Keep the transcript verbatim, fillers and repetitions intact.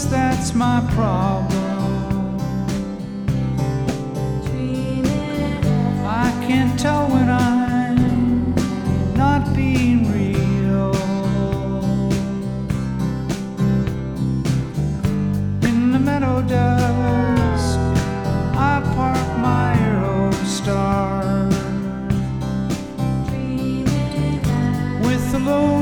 that's my problem. I can't tell when I'm not being real. In the meadow dusk, I park my Aerostar with the low